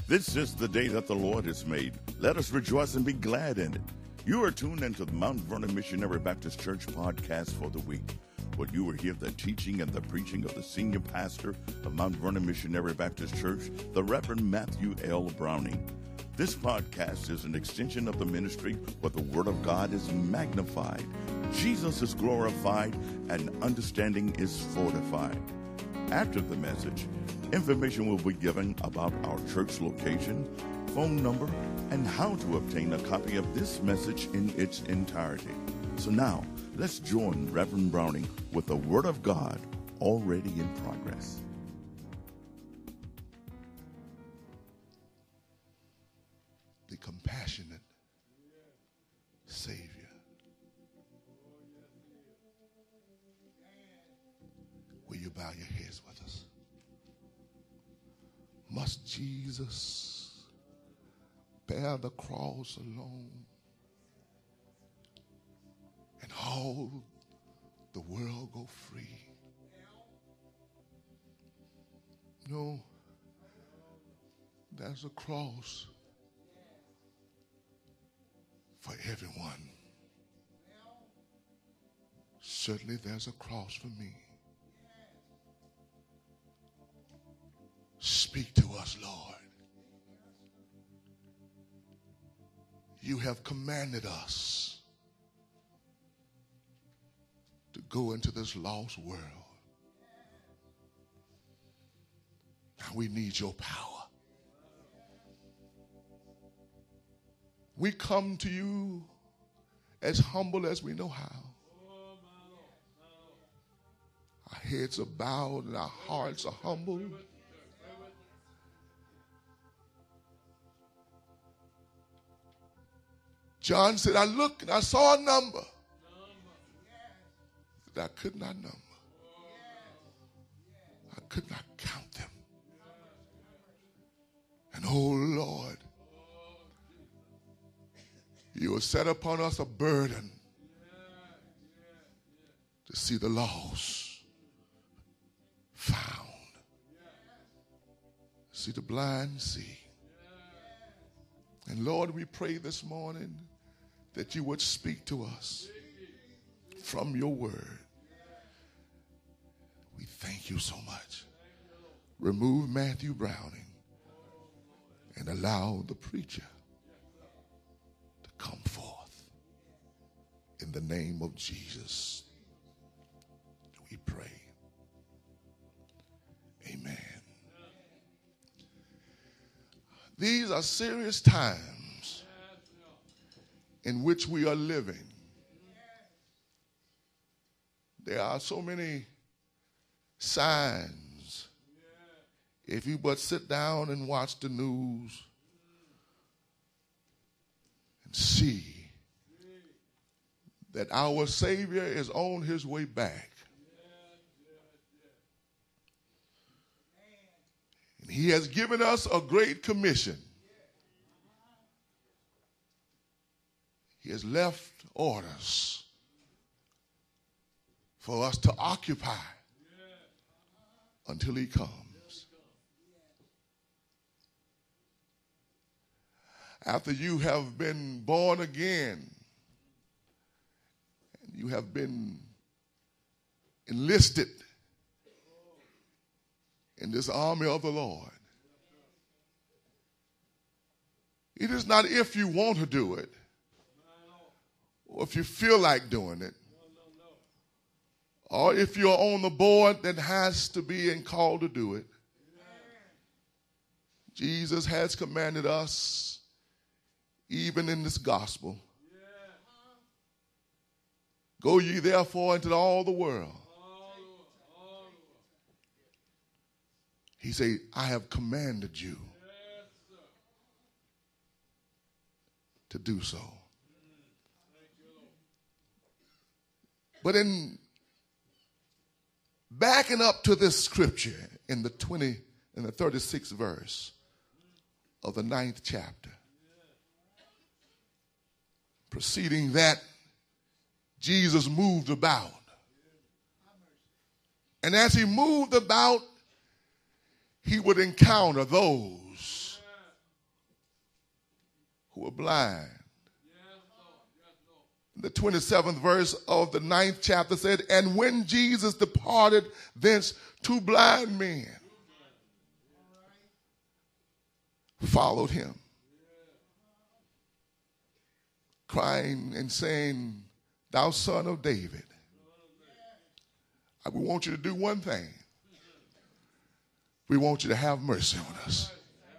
This is the day that the Lord has made. Let us rejoice and be glad in it. You are tuned into the Mount Vernon Missionary Baptist Church podcast for the week, where you will hear the teaching and the preaching of the senior pastor of Mount Vernon Missionary Baptist Church, the Reverend Matthew L. Browning. This podcast is an extension of the ministry where the Word of God is magnified, Jesus is glorified, and understanding is fortified. After the message, information will be given about our church location, phone number, and how to obtain a copy of this message in its entirety. So now, let's join Reverend Browning with the Word of God already in progress. The compassionate Savior. Will you bow your heads with us? Must Jesus bear the cross alone and all the world go free? No, there's a cross for everyone. Certainly there's a cross for me. Speak to us, Lord. You have commanded us to go into this lost world. Now we need your power. We come to you as humble as we know how. Our heads are bowed and our hearts are humble. John said, I looked and I saw a number that I could not number. I could not count them. And oh Lord, you have set upon us a burden to see the lost found, see the blind see. And Lord, we pray this morning that you would speak to us from your word. We thank you so much. Remove Matthew Browning and allow the preacher to come forth. In the name of Jesus, we pray. Amen. These are serious times in which we are living. There are so many signs. If you but sit down and watch the news and see that our Savior is on his way back. And he has given us a great commission. He has left orders for us to occupy until he comes. After you have been born again, and you have been enlisted in this army of the Lord, it is not if you want to do it, or if you feel like doing it, or if you're on the board that has to be and called to do it. Jesus has commanded us, even in this gospel, go ye therefore into all the world. He said, I have commanded you to do so. But in backing up to this scripture in the 36th verse of the 9th chapter, preceding that, Jesus moved about. And as he moved about, he would encounter those who were blind. The 27th verse of the 9th chapter said, and when Jesus departed thence, 2 blind men followed him, crying and saying, thou son of David, we want you to do one thing. We want you to have mercy on us.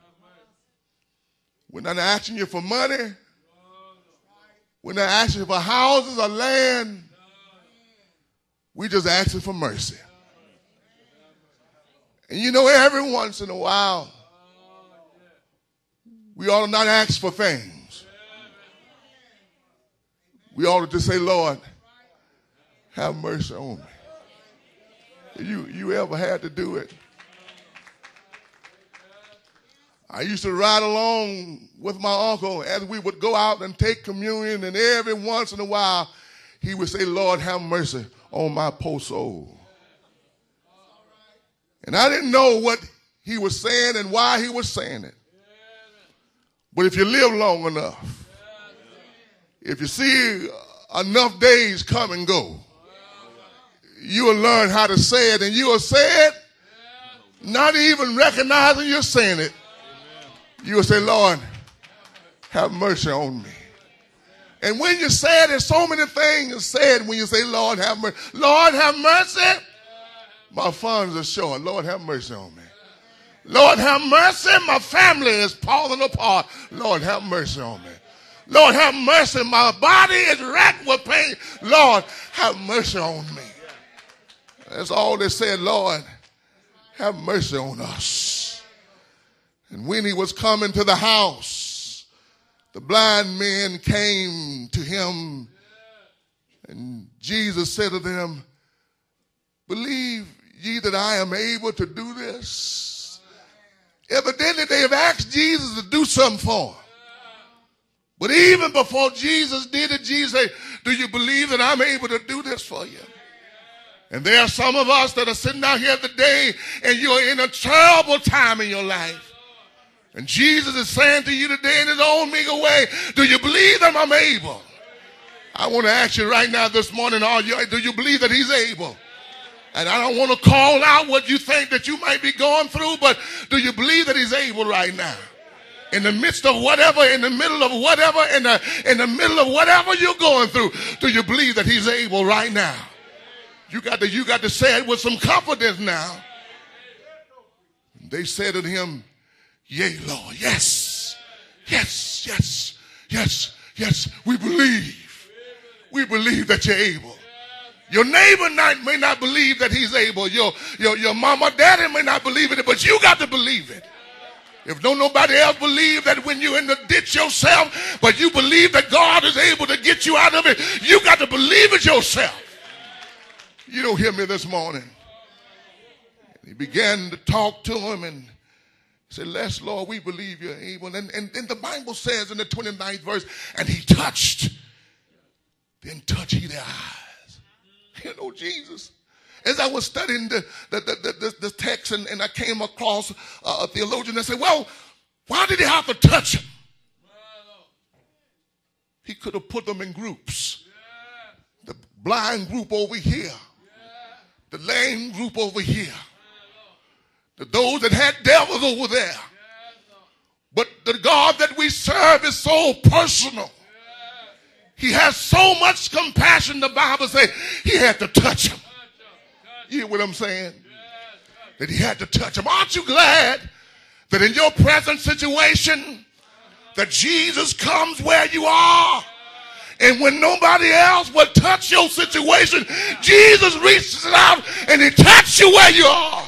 We're not asking you for money. We're not asking for houses or land. We're just asking for mercy. And you know, every once in a while, we ought to not ask for things. We ought to just say, Lord, have mercy on me. You ever had to do it? I used to ride along with my uncle as we would go out and take communion, and every once in a while he would say, Lord, have mercy on my poor soul. And I didn't know what he was saying and why he was saying it. But if you live long enough, if you see enough days come and go, you will learn how to say it, and you will say it not even recognizing you're saying it. You will say, Lord, have mercy on me. And when you say it, there's so many things said when you say, Lord, have mercy. Lord, have mercy. My funds are short. Lord, have mercy on me. Lord, have mercy. My family is falling apart. Lord, have mercy on me. Lord, have mercy. My body is racked with pain. Lord, have mercy on me. That's all they said, Lord, have mercy on us. And when he was coming to the house, the blind men came to him, and Jesus said to them, believe ye that I am able to do this? Evidently, they have asked Jesus to do something for them. But even before Jesus did it, Jesus said, do you believe that I'm able to do this for you? And there are some of us that are sitting out here today, and you're in a terrible time in your life. And Jesus is saying to you today in his own meager way, do you believe that I'm able? I want to ask you right now this morning, do you believe that he's able? And I don't want to call out what you think that you might be going through, but do you believe that he's able right now? In the midst of whatever, in the middle of whatever, in the middle of whatever you're going through, do you believe that he's able right now? You got to say it with some confidence now. They said to him, yea, Lord, yes, yes, yes, yes, yes, we believe. We believe that you're able. Your neighbor may not believe that he's able. Your mama, daddy may not believe it, but you got to believe it. If don't nobody else believe that when you're in the ditch yourself, but you believe that God is able to get you out of it, you got to believe it yourself. You don't hear me this morning. He began to talk to him and said, yes, Lord, we believe you're able. And the Bible says in the 29th verse, and he touched. Then touched he their eyes. You know, Jesus. As I was studying the text and I came across a theologian that said, well, why did he have to touch him? He could have put them in groups. The blind group over here. The lame group over here. Those that had devils over there. But the God that we serve is so personal. He has so much compassion, the Bible says, he had to touch him. You hear what I'm saying? That he had to touch him. Aren't you glad that in your present situation, that Jesus comes where you are? And when nobody else will touch your situation, Jesus reaches out and he touches you where you are.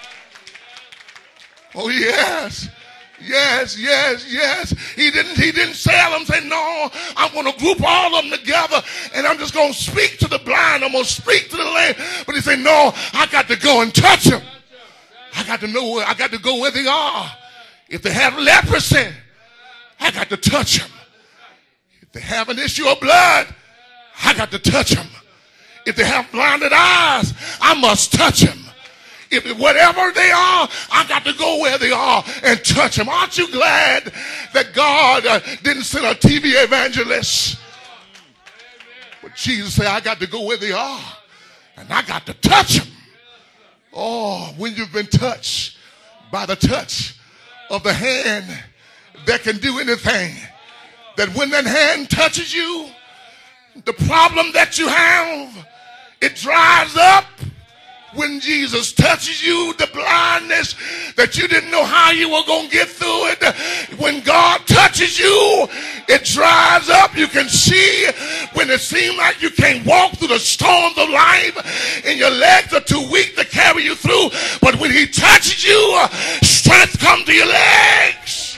Oh, yes. Yes, yes, yes. He didn't sell them, say, no, I'm going to group all of them together and I'm just going to speak to the blind. I'm going to speak to the lame. But he said, no, I got to go and touch them. I got to know, I got to go where they are. If they have leprosy, I got to touch them. If they have an issue of blood, I got to touch them. If they have blinded eyes, I must touch them. If whatever they are, I got to go where they are and touch them. Aren't you glad that God didn't send a TV evangelist? But Jesus said, I got to go where they are and I got to touch them. Oh, when you've been touched by the touch of the hand that can do anything, that when that hand touches you, the problem that you have, it dries up. When Jesus touches you, the blindness that you didn't know how you were going to get through it, when God touches you, it dries up. You can see when it seems like you can't walk through the storms of life and your legs are too weak to carry you through. But when he touches you, strength comes to your legs.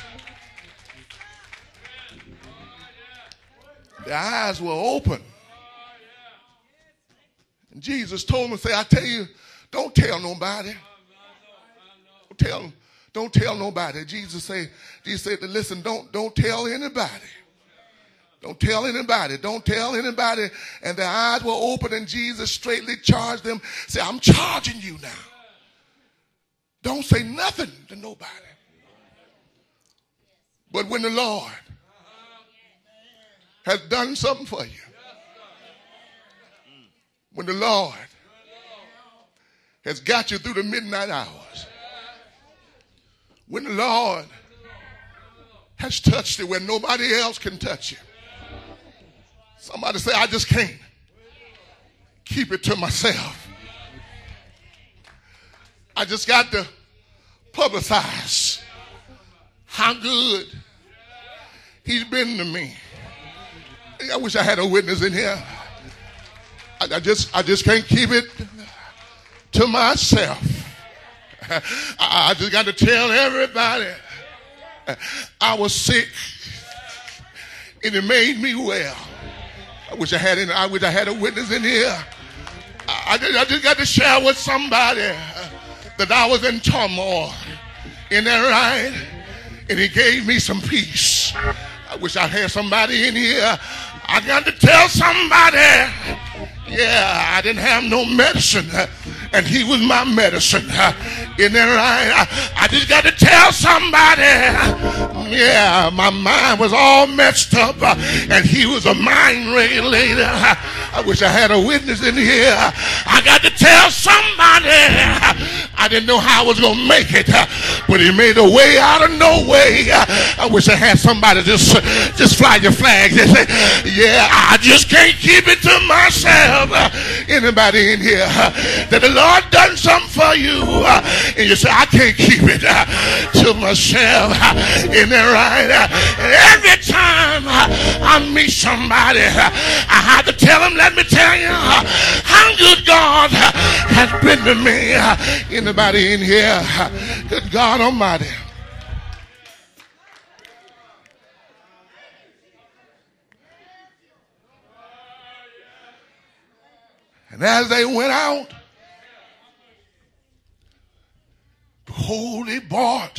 Their eyes were open. And Jesus told them, I tell you, don't tell nobody. Don't tell nobody. Jesus said, listen, don't tell anybody. Don't tell anybody. Don't tell anybody. And their eyes were open and Jesus straightly charged them. Say, I'm charging you now. Don't say nothing to nobody. But when the Lord has done something for you, when the Lord has got you through the midnight hours, when the Lord has touched you where nobody else can touch you. Somebody say, I just can't keep it to myself. I just got to publicize how good he's been to me. I wish I had a witness in here. I just can't keep it to myself. I just got to tell everybody I was sick and it made me well. I wish I had a witness in here. I just got to share with somebody that I was in turmoil. Isn't that right? And he gave me some peace. I wish I had somebody in here. I got to tell somebody, yeah, I didn't have no medicine, and he was my medicine. Isn't that right? I just got to tell somebody, yeah, my mind was all messed up, and he was a mind regulator. I wish I had a witness in here. I got to tell somebody, I didn't know how I was going to make it, but he made a way out of no way. I wish I had somebody just fly your flag. Just say, yeah, I just can't keep it to myself. Anybody in here that the Lord done something for you, and you say, I can't keep it to myself. Isn't that right? Every time I meet somebody, I have to tell them, let me tell you how good God has been to me. Anybody in here? Good God Almighty. And as they went out, behold, they brought,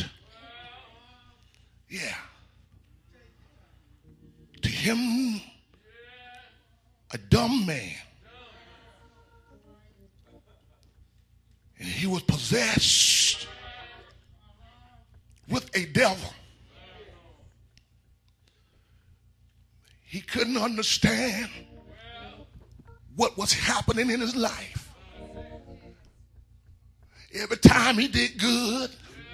to him a dumb man. And he was possessed with a devil. He couldn't understand what was happening in his life. Every time he did good,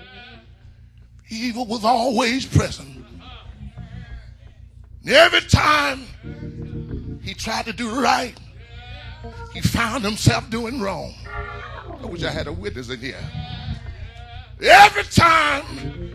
evil was always present. And every time he tried to do right, he found himself doing wrong. I wish I had a witness in here. Every time,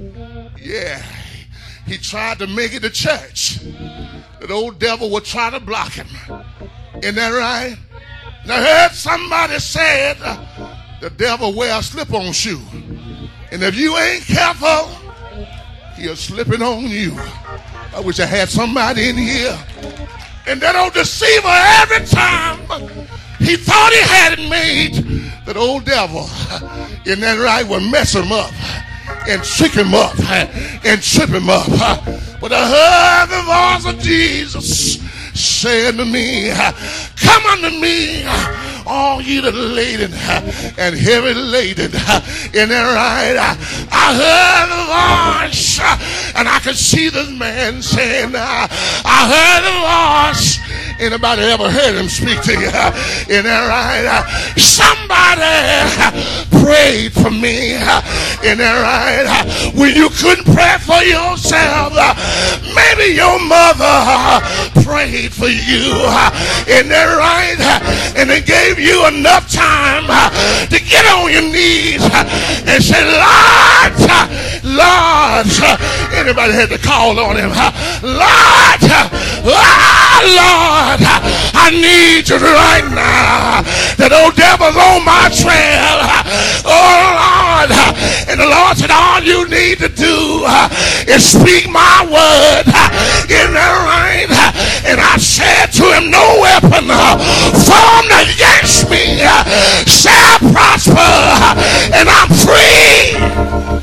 he tried to make it to church, that old devil would try to block him. Isn't that right? And I heard somebody said the devil wear a slip-on shoe. And if you ain't careful, he'll slip it on you. I wish I had somebody in here. And that old deceiver, every time he thought he had it made, that old devil, isn't that right, would mess him up and trick him up and trip him up. But I heard the voice of Jesus saying to me, come unto me, all ye that laden and heavy laden. In there, right? I heard the voice, and I could see this man saying, I heard the voice. Anybody ever heard him speak to you? In there, right? Somebody prayed for me. In there, right? When you couldn't pray for yourself, maybe your mother prayed for you. In there, right? And it gave you enough time to get on your knees and say, Lord, Lord. Anybody had to call on him? Lord, Lord, I need you right now. That old devil's on my trail. Oh, Lord. And the Lord said, all you need to do is speak my word in the rain. And I said to him, no weapon formed against me shall prosper. And I'm free.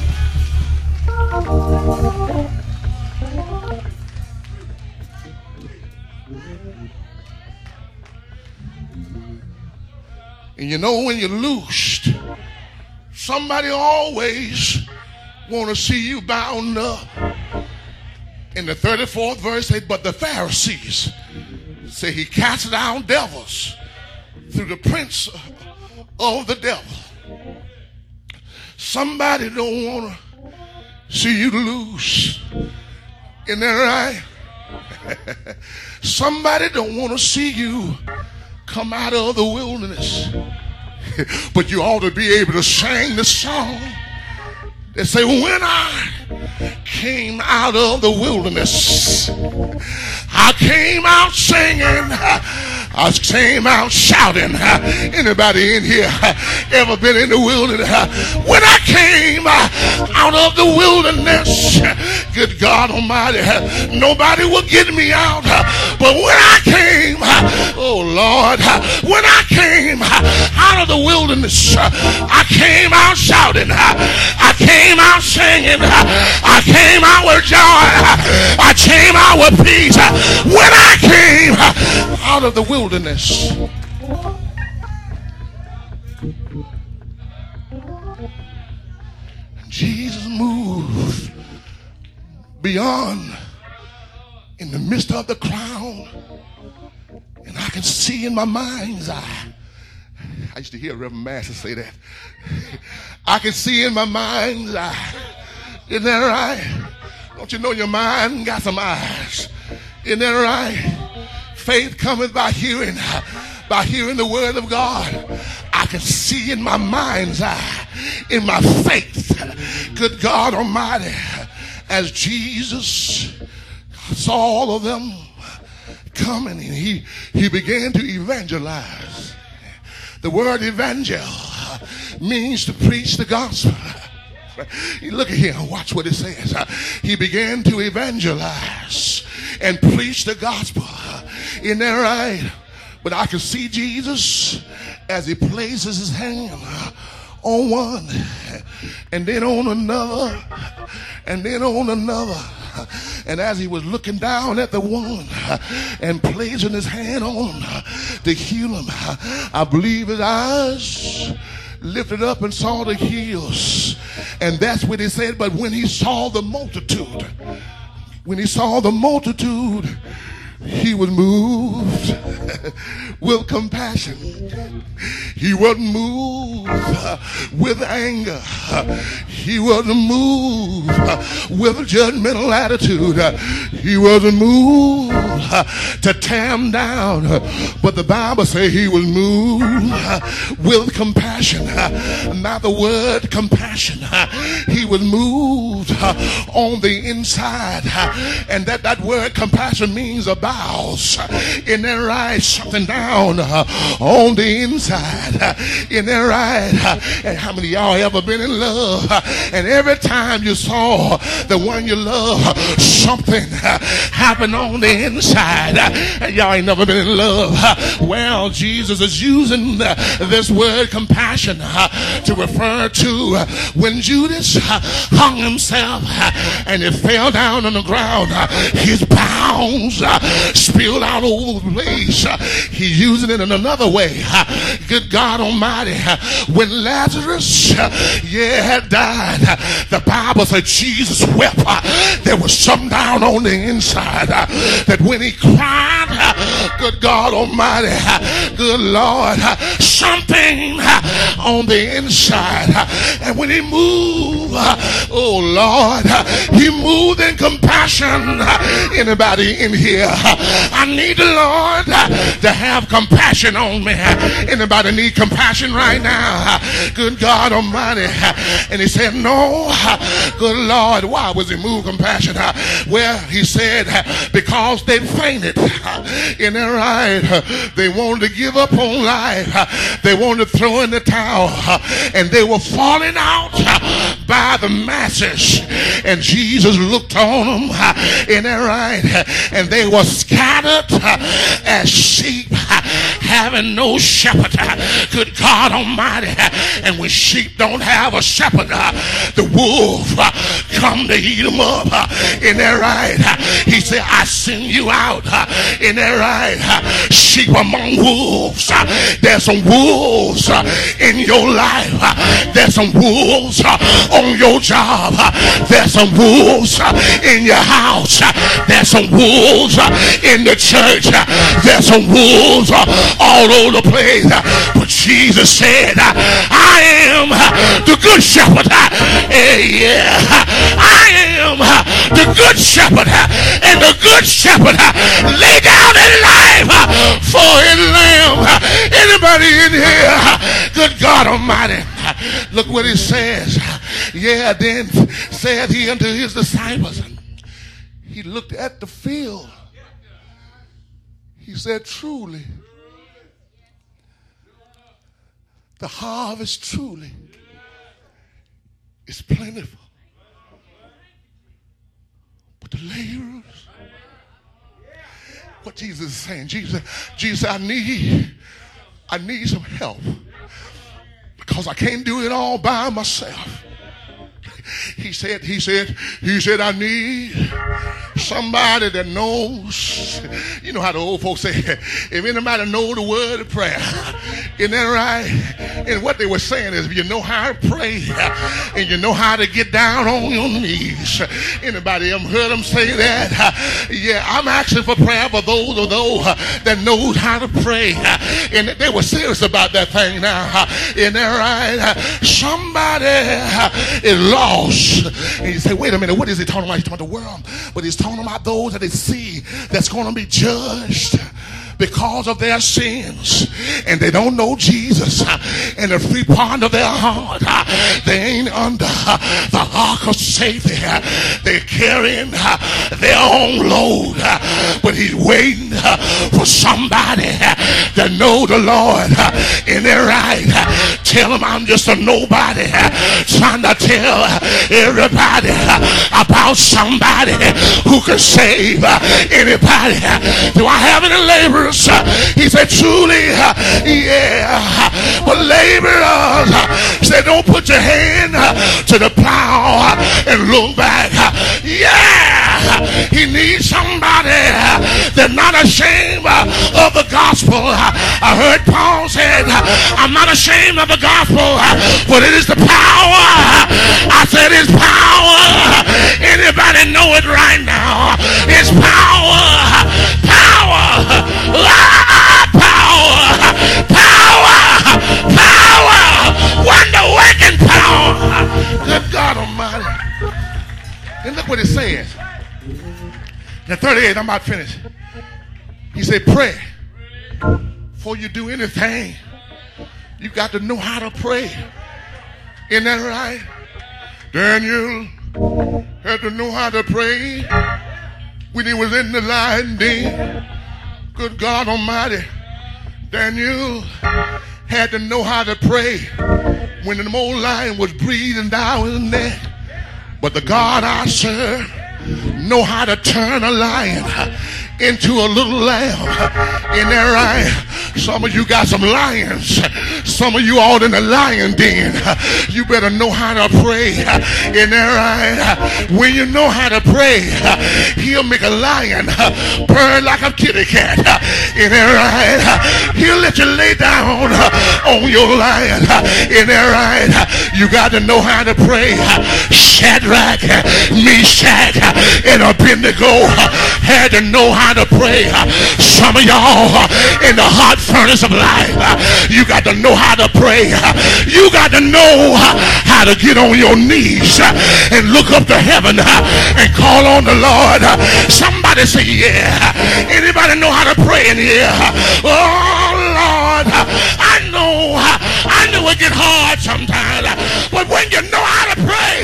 And you know, when you're loosed, somebody always want to see you bound up. In the 34th verse, said, but the Pharisees say he cast down devils through the prince of the devil. Somebody don't want to see you loose. Isn't that right? Somebody don't want to see you come out of the wilderness. But you ought to be able to sing the song that say, when I came out of the wilderness, I came out singing, I came out shouting. Anybody in here ever been in the wilderness? When I came out of the wilderness, good God Almighty, nobody will get me out. But when I came, oh Lord, when I came out of the wilderness, I came out shouting, I came out singing, I came out with joy, I came out with peace. When I came out of the wilderness, Jesus moved beyond, in the midst of the crowd, and I can see in my mind's eye. I used to hear Reverend Master say that. I can see in my mind's eye. Isn't that right? Don't you know your mind got some eyes? Isn't that right? Faith cometh by hearing the word of God. I can see in my mind's eye, in my faith, good God Almighty, as Jesus saw all of them coming, and he began to evangelize. The word evangel means to preach the gospel. You look at here and watch what it says. He began to evangelize and preach the gospel. Isn't that right? But I can see Jesus as he places his hand on one, and then on another, and then on another. And as he was looking down at the one and placing his hand on to heal him, I believe his eyes lifted up and saw the hills. And that's what he said. But when he saw the multitude, he was moved with compassion. He wasn't moved with anger. He wasn't moved with a judgmental attitude. He wasn't moved to tear him down. But the Bible says he was moved with compassion. Not the word compassion. He was moved on the inside. And that word compassion means a bowels. In there right, something down on the inside. In there right. And how many of y'all ever been in love? And every time you saw the one you love something happened on the inside. Y'all ain't never been in love. Well, Jesus is using this word compassion to refer to when Judas hung himself and he fell down on the ground. His bowels spilled out over the place. He's using it in another way. Good God Almighty, when Lazarus had died, the Bible said Jesus wept. There was something down on the inside that when he cried, good God Almighty, good Lord, something on the inside. And when he moved, oh Lord, he moved in compassion. Anybody in here? I need the Lord to have compassion on me. Anybody need compassion right now? Good God Almighty. And he said, no, good Lord. Why was he moved compassion? Well, he said, because they fainted in their right. They wanted to give up on life. They wanted to throw in the towel. And they were falling out by the masses. And Jesus looked on them in their right. And they were scattered as sheep having no shepherd. Good God Almighty. And when sheep don't have a shepherd, the wolf come to eat them up in their right. He said, I send you out in their right. Sheep among wolves. There's some wolves in your life. There's some wolves on your job. There's some wolves in your house. There's some wolves in the church. There's some wolves all over the place. But Jesus said, I am the good shepherd. Yeah, I am the good shepherd. And the good shepherd lay down his life for his lamb. Anybody in here? Good God Almighty. Look what it says. Yeah, then said he unto his disciples. He looked at the field. He said, truly, the harvest truly is plentiful. But the laborers, what Jesus is saying, Jesus, I need some help because I can't do it all by myself. He said, I need somebody that knows. You know how the old folks say, if anybody know the word of prayer, isn't that right? And what they were saying is, if you know how to pray and you know how to get down on your knees. Anybody ever heard them say that? Yeah, I'm asking for prayer for those that knows how to pray. And they were serious about that thing now. Isn't that right? Somebody is lost. And you say, wait a minute, what is he talking about? He's talking about the world. But he's talking about those that they see that's going to be judged because of their sins, and they don't know Jesus in the free part of their heart. They ain't under the ark of safety. They're carrying their own load, but he's waiting for somebody that know the Lord in their right. Tell them I'm just a nobody trying to tell everybody about somebody who can save anybody. Do I have any laborers? He said, truly, yeah. But laborers, he said, don't put your hand to the plow and look back. Yeah, he needs somebody that's not ashamed of the gospel. I heard Paul said, I'm not ashamed of the gospel, but it is the power. I said it's power. Anybody know it right now? It's power. Power. Power. Wonder working power. Good God Almighty. And look what it says. In 38, I'm about finished. He said, pray. Before you do anything, you got to know how to pray. Isn't that right? Daniel had to know how to pray when he was in the lion den. Good God Almighty. Daniel had to know how to pray when the old lion was breathing down in there. But the God I serve, know how to turn a lion into a little lamb. Isn't that right? Some of you got some lions. Some of you all in the lion den. You better know how to pray. Isn't that right? When you know how to pray, he'll make a lion purr like a kitty cat. Isn't that right? He'll let you lay down on your lion. Isn't that right? You got to know how to pray. Shadrach, Meshach, and Abednego had to know how to pray. Some of y'all in the hot furnace of life, you got to know how to pray. You got to know how to get on your knees and look up to heaven and call on the Lord. Somebody say, yeah. Anybody know how to pray in here? Oh, Lord, I know it get hard sometimes, but when you know how to pray,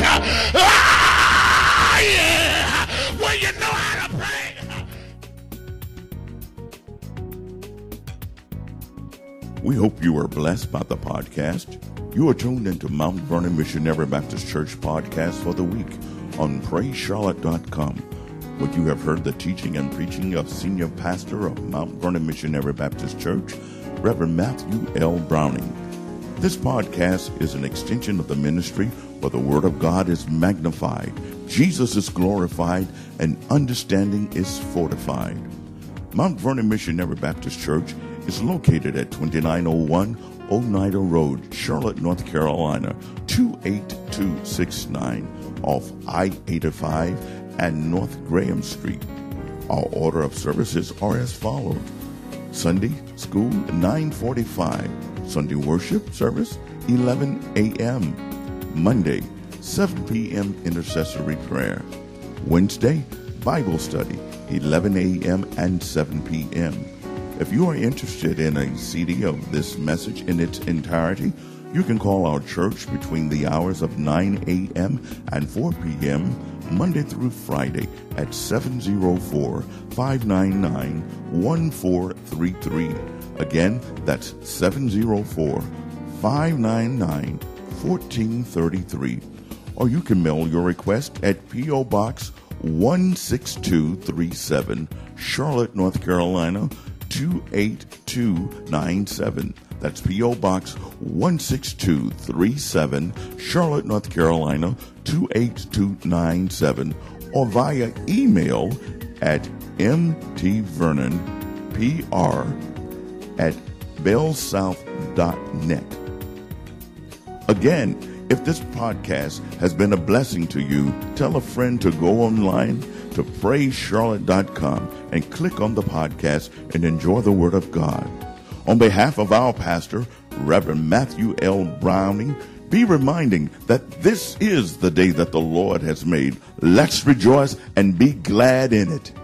yeah, when you know how to pray. We hope you are blessed by the podcast. You are tuned into Mount Vernon Missionary Baptist Church podcast for the week on PraiseCharlotte.com, where you have heard the teaching and preaching of Senior Pastor of Mount Vernon Missionary Baptist Church, Reverend Matthew L. Browning. This podcast is an extension of the ministry where the Word of God is magnified, Jesus is glorified, and understanding is fortified. Mount Vernon Missionary Baptist Church is located at 2901 Oneida Road, Charlotte, North Carolina, 28269 off I-85 and North Graham Street. Our order of services are as follows. Sunday school, 9:45. Sunday worship service, 11 a.m. Monday, 7 p.m. intercessory prayer. Wednesday, Bible study, 11 a.m. and 7 p.m. If you are interested in a CD of this message in its entirety, you can call our church between the hours of 9 a.m. and 4 p.m. Monday through Friday at 704-599-1433. Again, that's 704-599-1433. Or you can mail your request at P.O. Box 16237, Charlotte, North Carolina, 28297. That's P.O. Box 16237, Charlotte, North Carolina, 28297. Or via email at mtvernonpr@bellsouth.net. Again, if this podcast has been a blessing to you, tell a friend to go online to PraiseCharlotte.com and click on the podcast and enjoy the Word of God. On behalf of our pastor, Reverend Matthew L. Browning, be reminding that this is the day that the Lord has made. Let's rejoice and be glad in it.